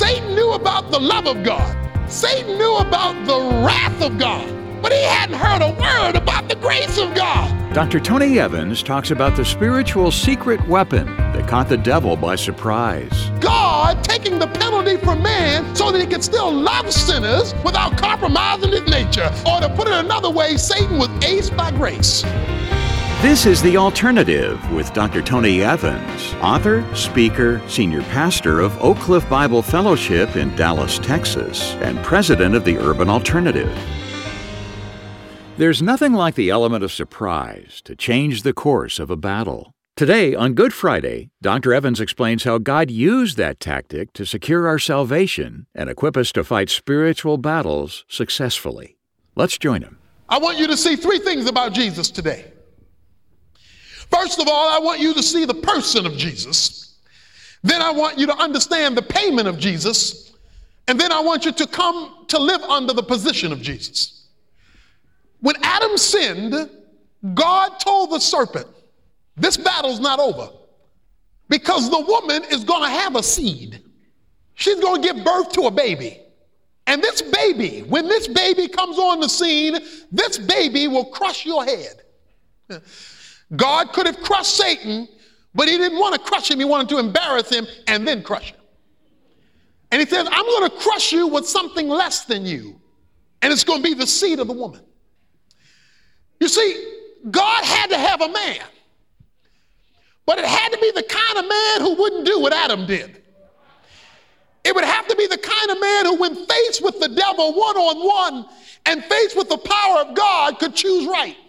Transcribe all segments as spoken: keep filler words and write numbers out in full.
Satan knew about the love of God. Satan knew about the wrath of God, but he hadn't heard a word about the grace of God. Doctor Tony Evans talks about the spiritual secret weapon that caught the devil by surprise. God taking the penalty from man so that he could still love sinners without compromising his nature. Or to put it another way, Satan was aced by grace. This is The Alternative with Doctor Tony Evans, author, speaker, senior pastor of Oak Cliff Bible Fellowship in Dallas, Texas, and president of the Urban Alternative. There's nothing like the element of surprise to change the course of a battle. Today, on Good Friday, Doctor Evans explains how God used that tactic to secure our salvation and equip us to fight spiritual battles successfully. Let's join him. I want you to see three things about Jesus today. First of all, I want you to see the person of Jesus. Then I want you to understand the payment of Jesus. And then I want you to come to live under the position of Jesus. When Adam sinned, God told the serpent, this battle's not over because the woman is going to have a seed. She's going to give birth to a baby. And this baby, when this baby comes on the scene, this baby will crush your head. God could have crushed Satan, but he didn't want to crush him. He wanted to embarrass him and then crush him. And he says, I'm going to crush you with something less than you. And it's going to be the seed of the woman. You see, God had to have a man. But it had to be the kind of man who wouldn't do what Adam did. It would have to be the kind of man who, when faced with the devil one-on-one and faced with the power of God, could choose right.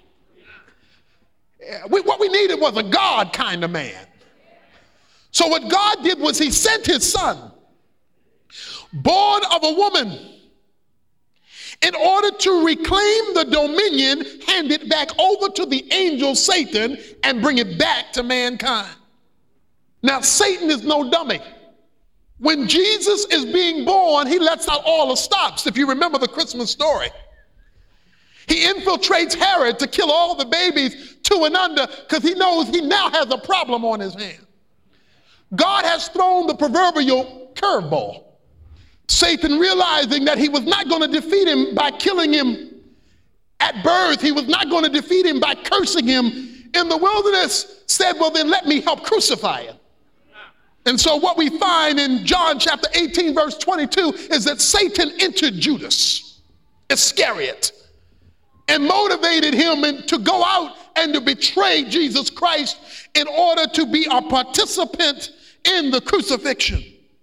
We, what we needed was a God kind of man. So what God did was he sent his son, born of a woman, in order to reclaim the dominion, hand it back over to the angel Satan and bring it back to mankind. Now, Satan is no dummy. When Jesus is being born, he lets out all the stops, if you remember the Christmas story. He infiltrates Herod to kill all the babies two and under because he knows he now has a problem on his hands. God has thrown the proverbial curveball. Satan, realizing that he was not going to defeat him by killing him at birth, he was not going to defeat him by cursing him in the wilderness, said, well, then let me help crucify him. And so what we find in John chapter eighteen, verse twenty-two, is that Satan entered Judas Iscariot and motivated him to go out and to betray Jesus Christ in order to be a participant in the crucifixion.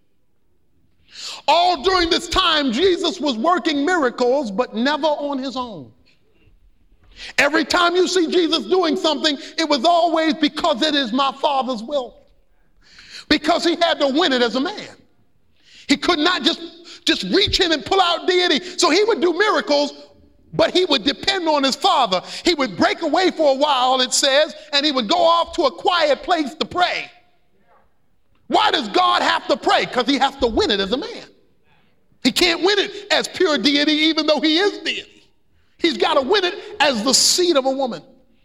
All during this time, Jesus was working miracles, but never on his own. Every time you see Jesus doing something, it was always because it is my Father's will. Because he had to win it as a man. He could not just, just reach in and pull out deity. So he would do miracles, but he would depend on his Father. He would break away for a while, it says, and he would go off to a quiet place to pray. Why does God have to pray? Because he has to win it as a man. He can't win it as pure deity, even though he is deity. He's got to win it as the seed of a woman.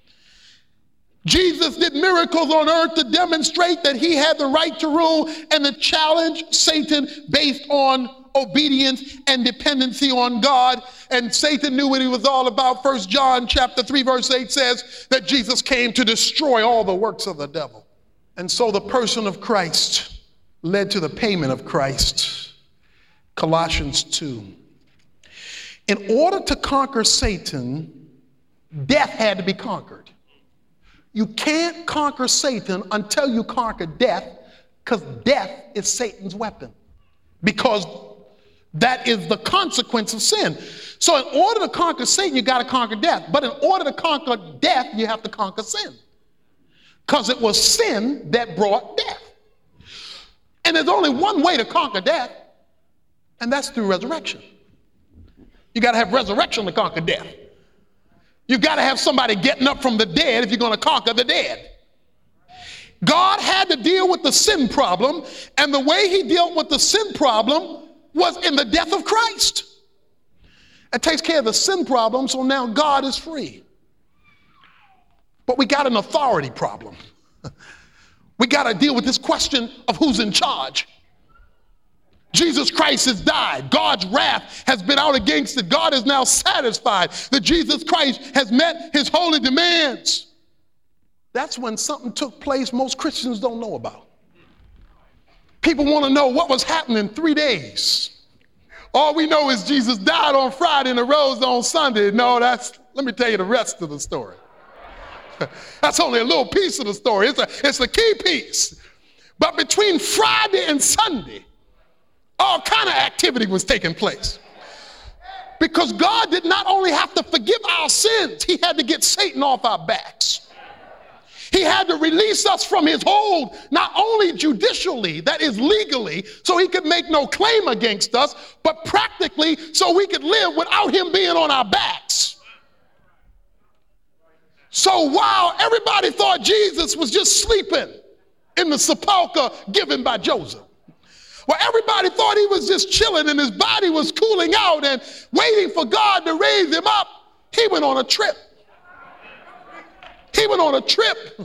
Jesus did miracles on earth to demonstrate that he had the right to rule and to challenge Satan based on obedience and dependency on God. And Satan knew what he was all about. First John chapter three, verse eight says that Jesus came to destroy all the works of the devil. And so the person of Christ led to the payment of Christ. Colossians two. In order to conquer Satan, death had to be conquered. You can't conquer Satan until you conquer death, because death is Satan's weapon. Because that is the consequence of sin. So in order to conquer Satan, you got to conquer death. But in order to conquer death, you have to conquer sin. Because it was sin that brought death. And there's only one way to conquer death, and that's through resurrection. You got to have resurrection to conquer death. You've got to have somebody getting up from the dead if you're going to conquer the dead. God had to deal with the sin problem, and the way he dealt with the sin problem was in the death of Christ. It takes care of the sin problem, so now God is free. But we got an authority problem. We got to deal with this question of who's in charge. Jesus Christ has died. God's wrath has been out against it. God is now satisfied that Jesus Christ has met his holy demands. That's when something took place most Christians don't know about. People want to know what was happening in three days. All we know is Jesus died on Friday and arose on Sunday. No, that's, let me tell you the rest of the story. That's only a little piece of the story. It's a, it's a key piece. But between Friday and Sunday, all kind of activity was taking place. Because God did not only have to forgive our sins, he had to get Satan off our backs. He had to release us from his hold, not only judicially, that is legally, so he could make no claim against us, but practically so we could live without him being on our backs. So while everybody thought Jesus was just sleeping in the sepulcher given by Joseph, well, everybody thought he was just chilling and his body was cooling out and waiting for God to raise him up, he went on a trip. He went on a trip.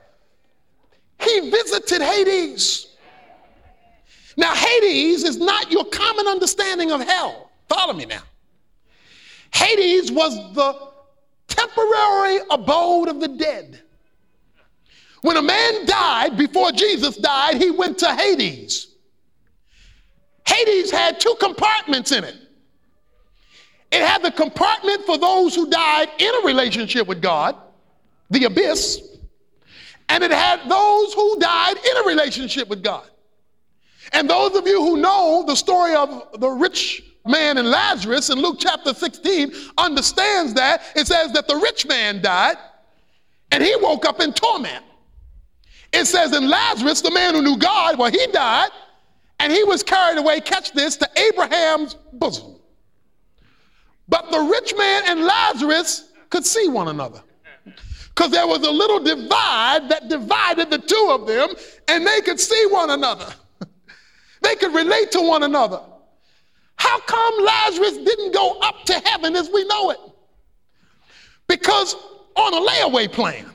He visited Hades. Now, Hades is not your common understanding of hell. Follow me now. Hades was the temporary abode of the dead. When a man died, before Jesus died, he went to Hades. Hades had two compartments in it. It had the compartment for those who died in a relationship with God, the abyss, and it had those who died in a relationship with God. And those of you who know the story of the rich man and Lazarus in Luke chapter sixteen understands that. It says that the rich man died and he woke up in torment. It says in Lazarus, the man who knew God, well, he died and he was carried away, catch this, to Abraham's bosom. But the rich man and Lazarus could see one another, because there was a little divide that divided the two of them, and they could see one another. They could relate to one another. How come Lazarus didn't go up to heaven as we know it? Because on a layaway plan.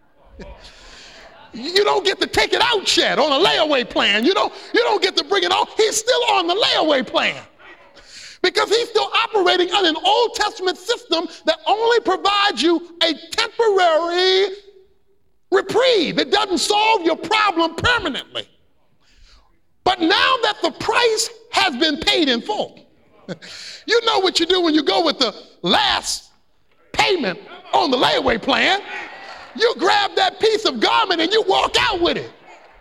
You don't get to take it out yet on a layaway plan. You don't, you don't get to bring it on. He's still on the layaway plan. Because he's still operating on an Old Testament system that only provides you a temporary reprieve. It doesn't solve your problem permanently. But now that the price has been paid in full, you know what you do when you go with the last payment on the layaway plan. You grab that piece of garment and you walk out with it.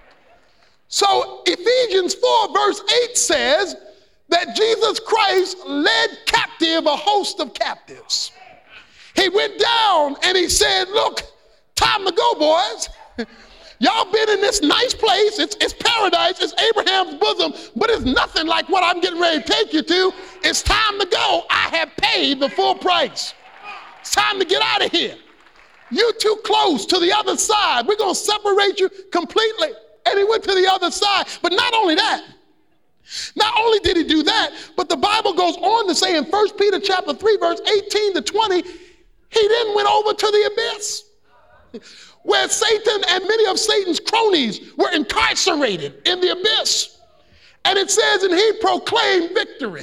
So Ephesians four verse eight says that Jesus Christ led captive a host of captives. He went down and he said, look, time to go, boys. Y'all been in this nice place. It's, it's paradise. It's Abraham's bosom, but it's nothing like what I'm getting ready to take you to. It's time to go. I have paid the full price. It's time to get out of here. You're too close to the other side. We're going to separate you completely. And he went to the other side. But not only that, not only did he do that, but the Bible goes on to say in First Peter chapter three, verse eighteen to twenty, he then went over to the abyss, where Satan and many of Satan's cronies were incarcerated in the abyss. And it says, and he proclaimed victory.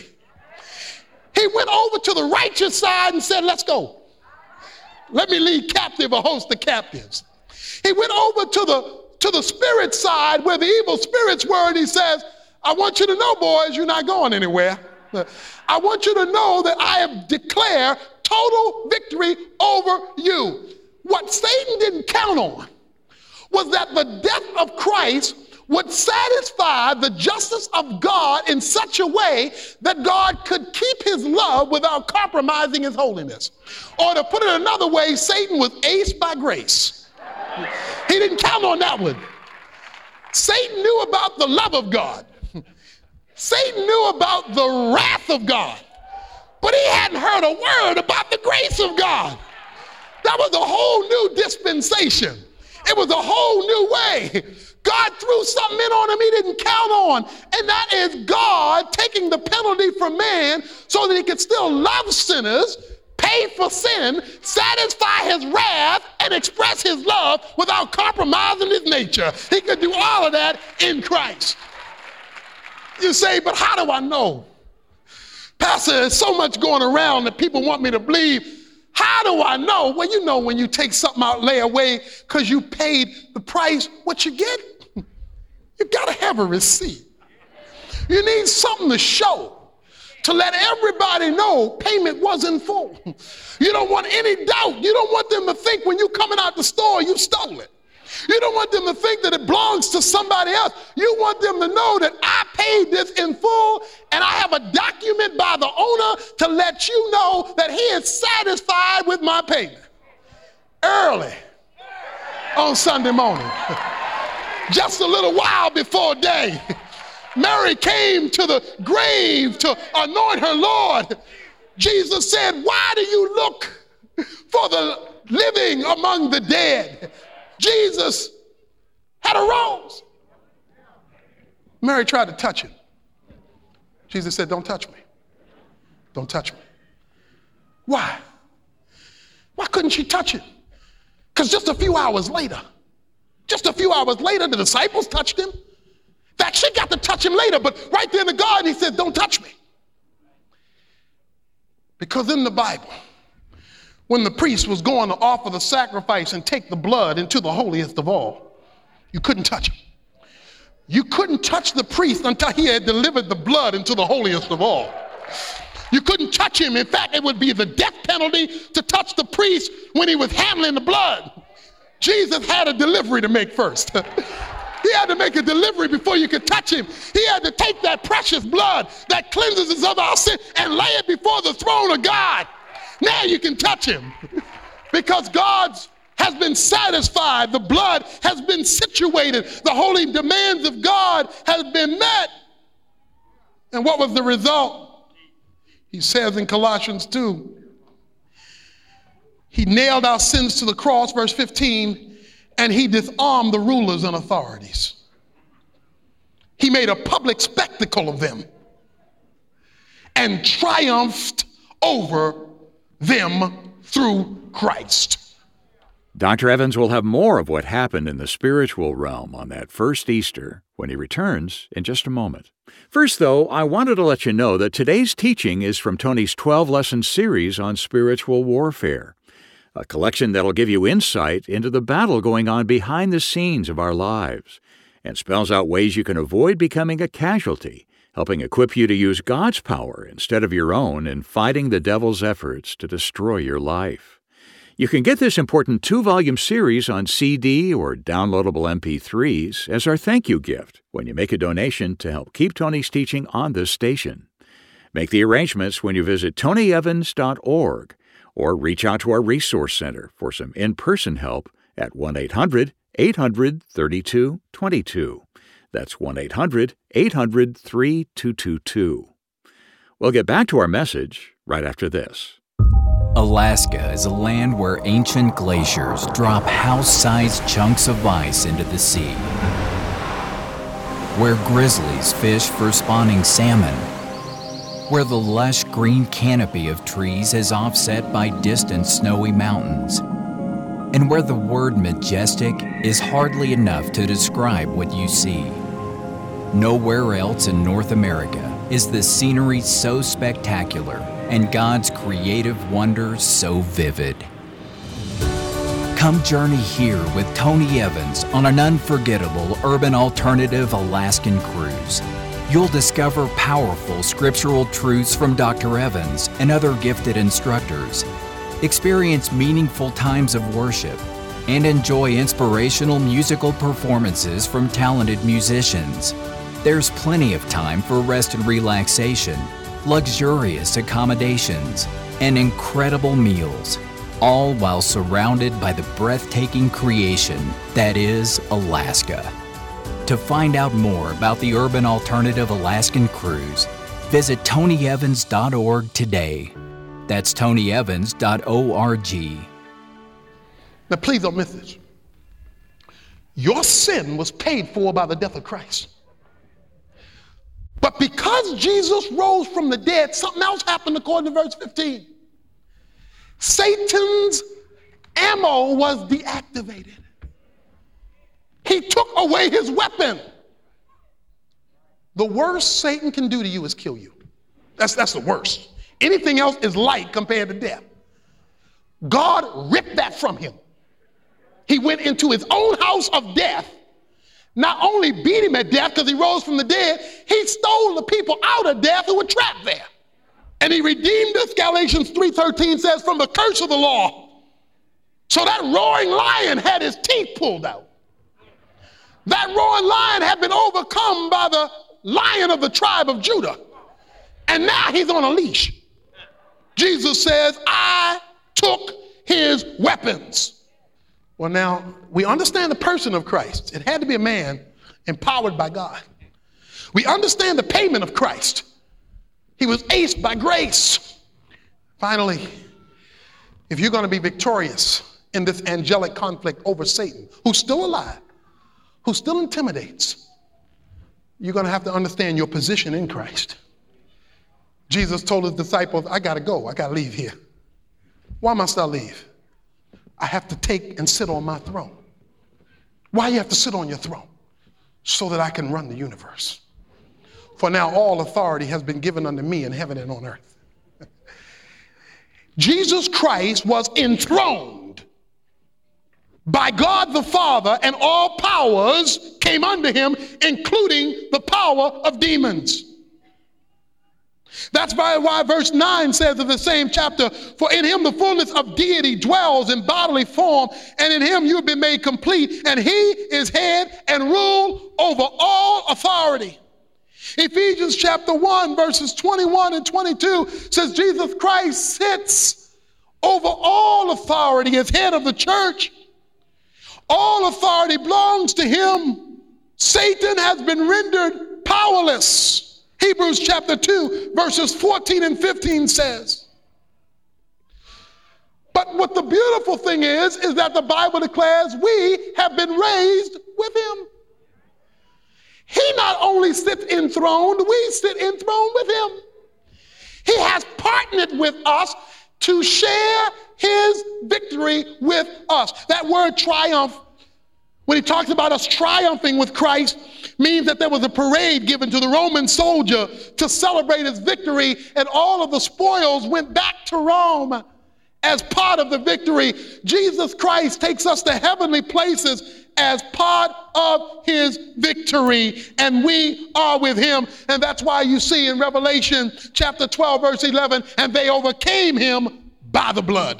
He went over to the righteous side and said, let's go. Let me lead captive a host of captives. He went over to the, to the spirit side where the evil spirits were, and he says, I want you to know, boys, you're not going anywhere. I want you to know that I have declared total victory over you. What Satan didn't count on was that the death of Christ would satisfy the justice of God in such a way that God could keep his love without compromising his holiness. Or to put it another way, Satan was aced by grace. He didn't count on that one. Satan knew about the love of God. Satan knew about the wrath of God. But he hadn't heard a word about the grace of God. That was a whole new dispensation. It was a whole new way. God threw something in on him he didn't count on. And that is God taking the penalty from man so that he could still love sinners, pay for sin, satisfy his wrath, and express his love without compromising his nature. He could do all of that in Christ. You say, but how do I know? Pastor, there's so much going around that people want me to believe. How do I know? Well, you know when you take something out, lay away because you paid the price, what you get? You got to have a receipt. You need something to show, to let everybody know payment was in full. You don't want any doubt. You don't want them to think when you're coming out the store you stole it. You don't want them to think that it belongs to somebody else. You want them to know that I paid this in full and I have a document by the owner to let you know that he is satisfied with my payment. Early on Sunday morning, just a little while before day, Mary came to the grave to anoint her Lord. Jesus said, why do you look for the living among the dead? Jesus had arose. Mary tried to touch him. Jesus said, don't touch me. Don't touch me. Why? Why couldn't she touch him? Because just a few hours later, just a few hours later, the disciples touched him. In fact, she got to touch him later, but right there in the garden, he said, don't touch me. Because in the Bible, when the priest was going to offer the sacrifice and take the blood into the holiest of all, you couldn't touch him. You couldn't touch the priest until he had delivered the blood into the holiest of all. You couldn't touch him. In fact, it would be the death penalty to touch the priest when he was handling the blood. Jesus had a delivery to make first. He had to make a delivery before you could touch him. He had to take that precious blood that cleanses us of our sin and lay it before the throne of God. Now you can touch him because God's has been satisfied. The blood has been situated. The holy demands of God has been met. And what was the result? He says in Colossians two, he nailed our sins to the cross, verse fifteen, and he disarmed the rulers and authorities. He made a public spectacle of them and triumphed over them through Christ. Doctor Evans will have more of what happened in the spiritual realm on that first Easter when he returns in just a moment. First, though, I wanted to let you know that today's teaching is from Tony's twelve-lesson series on spiritual warfare, a collection that'll give you insight into the battle going on behind the scenes of our lives and spells out ways you can avoid becoming a casualty, helping equip you to use God's power instead of your own in fighting the devil's efforts to destroy your life. You can get this important two-volume series on C D or downloadable M P threes as our thank you gift when you make a donation to help keep Tony's teaching on this station. Make the arrangements when you visit tony evans dot org or reach out to our Resource Center for some in-person help at one eight hundred eight hundred thirty-two twenty-two. That's one eight hundred eight hundred thirty-two twenty-two. We'll get back to our message right after this. Alaska is a land where ancient glaciers drop house-sized chunks of ice into the sea, where grizzlies fish for spawning salmon, where the lush green canopy of trees is offset by distant snowy mountains, and where the word majestic is hardly enough to describe what you see. Nowhere else in North America is the scenery so spectacular and God's creative wonders so vivid. Come journey here with Tony Evans on an unforgettable urban alternative Alaskan cruise. You'll discover powerful scriptural truths from Doctor Evans and other gifted instructors, experience meaningful times of worship, and enjoy inspirational musical performances from talented musicians. There's plenty of time for rest and relaxation, luxurious accommodations, and incredible meals, all while surrounded by the breathtaking creation that is Alaska. To find out more about the Urban Alternative Alaskan Cruise, visit tony evans dot org today. That's tony evans dot org. Now, please don't miss this. Your sin was paid for by the death of Christ. But because Jesus rose from the dead, something else happened according to verse fifteen. Satan's ammo was deactivated. He took away his weapon. The worst Satan can do to you is kill you. That's, that's the worst. Anything else is light compared to death. God ripped that from him. He went into his own house of death, not only beat him at death because he rose from the dead, he stole the people out of death who were trapped there. And he redeemed us, Galatians three thirteen says, from the curse of the law. So that roaring lion had his teeth pulled out. That roaring lion had been overcome by the Lion of the tribe of Judah. And now he's on a leash. Jesus says, I took his weapons. Well, now, we understand the person of Christ. It had to be a man empowered by God. We understand the payment of Christ. He was aced by grace. Finally, if you're going to be victorious in this angelic conflict over Satan, who's still alive, who still intimidates, you're going to have to understand your position in Christ. Jesus told his disciples, I got to go. I got to leave here. Why must I leave? I have to take and sit on my throne. Why you have to sit on your throne? So that I can run the universe. For now all authority has been given unto me in heaven and on earth. Jesus Christ was enthroned by God the Father, and all powers came unto him, including the power of demons. That's why, why verse nine says of the same chapter, for in him the fullness of deity dwells in bodily form, and in him you have been made complete, and he is head and rule over all authority. Ephesians chapter one verses twenty-one and twenty-two says Jesus Christ sits over all authority as head of the church. All authority belongs to him. Satan has been rendered powerless. Hebrews chapter two verses fourteen and fifteen says. But what the beautiful thing is, is that the Bible declares we have been raised with him. He not only sits enthroned, we sit enthroned with him. He has partnered with us to share his victory with us. That word triumph, when he talks about us triumphing with Christ, means that there was a parade given to the Roman soldier to celebrate his victory, and all of the spoils went back to Rome as part of the victory. Jesus Christ takes us to heavenly places as part of his victory, and we are with him. And that's why you see in Revelation chapter twelve verse eleven, and they overcame him by the blood.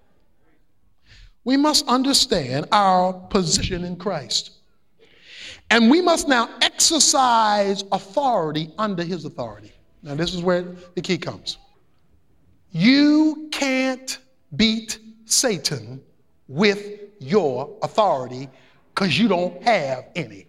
We must understand our position in Christ, and we must now exercise authority under his authority. Now this is where the key comes. You can't beat Satan with your authority because you don't have any.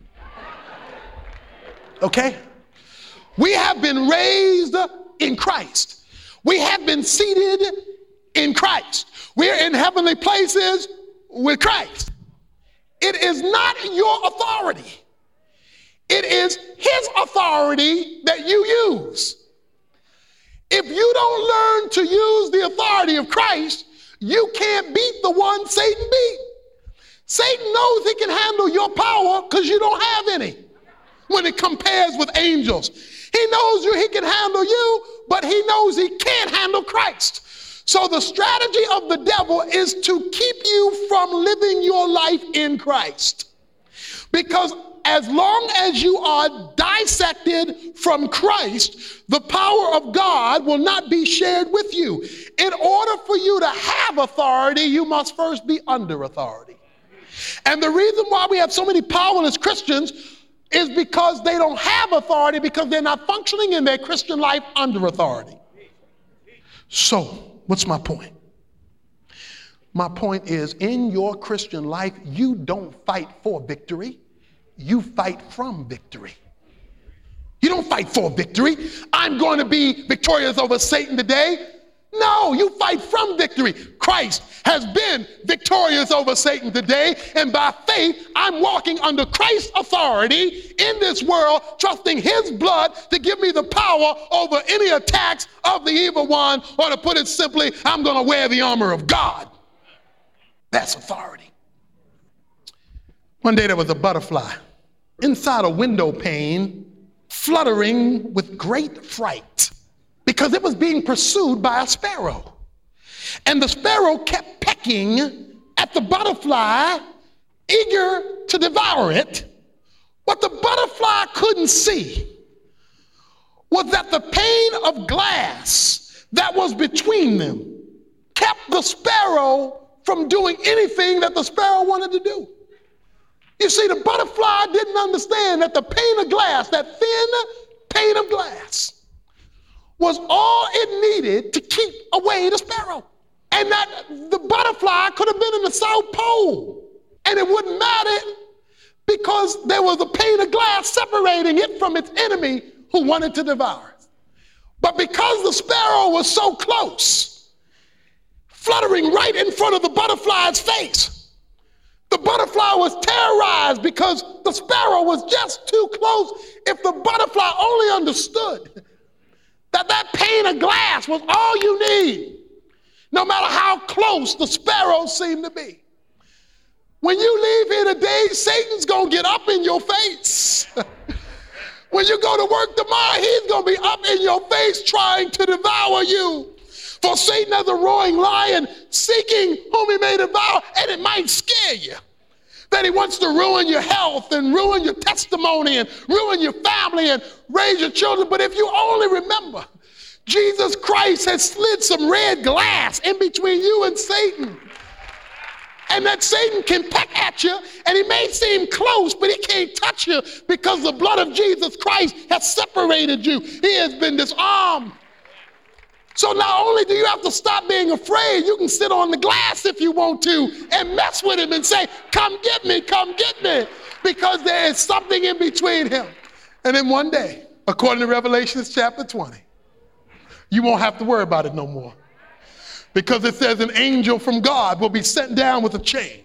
Okay? We have been raised in Christ. We have been seated in Christ. We're in heavenly places with Christ. It is not your authority. It is his authority that you use. If you don't learn to use the authority of Christ, you can't beat the one Satan beat. Satan knows he can handle your power because you don't have any when it compares with angels. He knows you, he can handle you, but he knows he can't handle Christ. So the strategy of the devil is to keep you from living your life in Christ. Because as long as you are dissected from Christ, the power of God will not be shared with you. In order for you to have authority, you must first be under authority. And the reason why we have so many powerless Christians is because they don't have authority, because they're not functioning in their Christian life under authority. So, what's my point? My point is, in your Christian life, you don't fight for victory. You fight from victory. You don't fight for victory. I'm going to be victorious over Satan today. No, you fight from victory. Christ has been victorious over Satan today, and by faith, I'm walking under Christ's authority in this world, trusting his blood to give me the power over any attacks of the evil one, or to put it simply, I'm going to wear the armor of God. That's authority. One day there was a butterfly inside a window pane fluttering with great fright because it was being pursued by a sparrow. And the sparrow kept pecking at the butterfly, eager to devour it. What the butterfly couldn't see was that the pane of glass that was between them kept the sparrow from doing anything that the sparrow wanted to do. You see, the butterfly didn't understand that the pane of glass, that thin pane of glass, was all it needed to keep away the sparrow. And that the butterfly could have been in the South Pole, and it wouldn't matter because there was a pane of glass separating it from its enemy who wanted to devour it. But because the sparrow was so close, fluttering right in front of the butterfly's face, the butterfly was terrorized because the sparrow was just too close. If the butterfly only understood that that pane of glass was all you need, no matter how close the sparrow seemed to be. When you leave here today, Satan's going to get up in your face. When you go to work tomorrow, he's going to be up in your face trying to devour you. For Satan as a roaring lion seeking whom he may devour, and it might scare you that he wants to ruin your health and ruin your testimony and ruin your family and raise your children. But if you only remember, Jesus Christ has slid some red glass in between you and Satan. And that Satan can peck at you, and he may seem close, but he can't touch you because the blood of Jesus Christ has separated you. He has been disarmed. So not only do you have to stop being afraid, you can sit on the glass if you want to and mess with him and say, come get me, come get me, because there is something in between him. And then one day, according to Revelation chapter twenty, you won't have to worry about it no more. Because it says an angel from God will be sent down with a chain,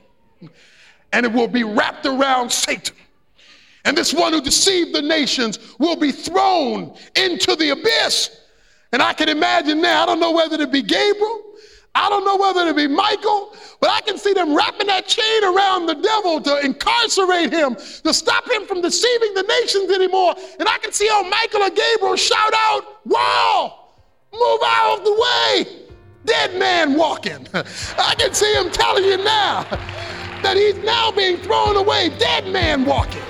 and it will be wrapped around Satan. And this one who deceived the nations will be thrown into the abyss. And I can imagine now, I don't know whether it be Gabriel, I don't know whether it be Michael, but I can see them wrapping that chain around the devil to incarcerate him, to stop him from deceiving the nations anymore. And I can see how Michael or Gabriel shout out, "Whoa, move out of the way, dead man walking." I can see him telling you now that he's now being thrown away, dead man walking.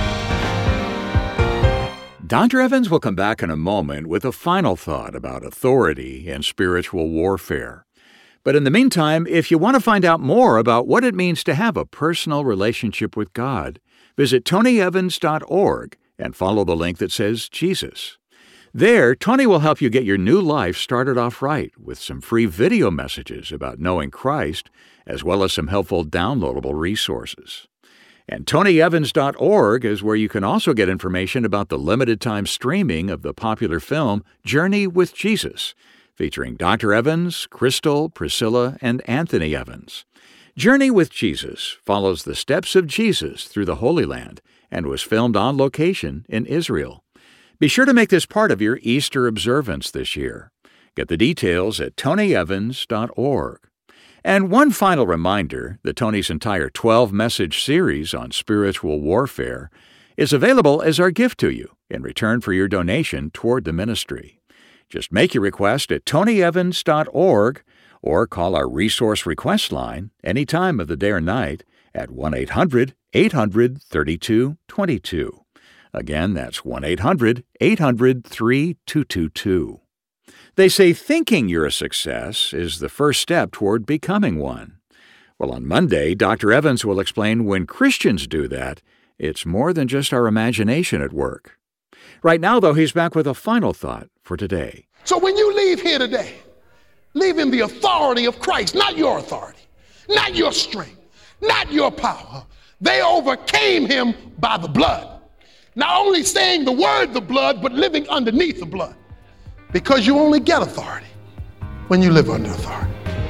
Doctor Evans will come back in a moment with a final thought about authority and spiritual warfare. But in the meantime, if you want to find out more about what it means to have a personal relationship with God, visit tony evans dot org and follow the link that says Jesus. There, Tony will help you get your new life started off right with some free video messages about knowing Christ, as well as some helpful downloadable resources. And tony evans dot org is where you can also get information about the limited-time streaming of the popular film Journey with Jesus, featuring Doctor Evans, Crystal, Priscilla, and Anthony Evans. Journey with Jesus follows the steps of Jesus through the Holy Land and was filmed on location in Israel. Be sure to make this part of your Easter observance this year. Get the details at tony evans dot org. And one final reminder that Tony's entire twelve-message series on spiritual warfare is available as our gift to you in return for your donation toward the ministry. Just make your request at tony evans dot org or call our resource request line any time of the day or night at one eight hundred eight hundred thirty-two twenty-two. Again, that's one eight hundred eight hundred three two two two. They say thinking you're a success is the first step toward becoming one. Well, on Monday, Doctor Evans will explain when Christians do that, it's more than just our imagination at work. Right now, though, he's back with a final thought for today. So when you leave here today, leave in the authority of Christ, not your authority, not your strength, not your power. They overcame him by the blood. Not only saying the word the blood, but living underneath the blood. Because you only get authority when you live under authority.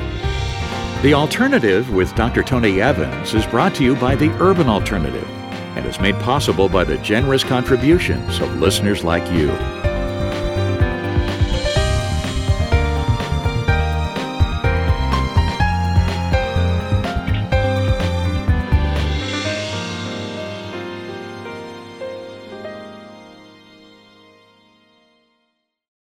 The Alternative with Doctor Tony Evans is brought to you by the Urban Alternative and is made possible by the generous contributions of listeners like you.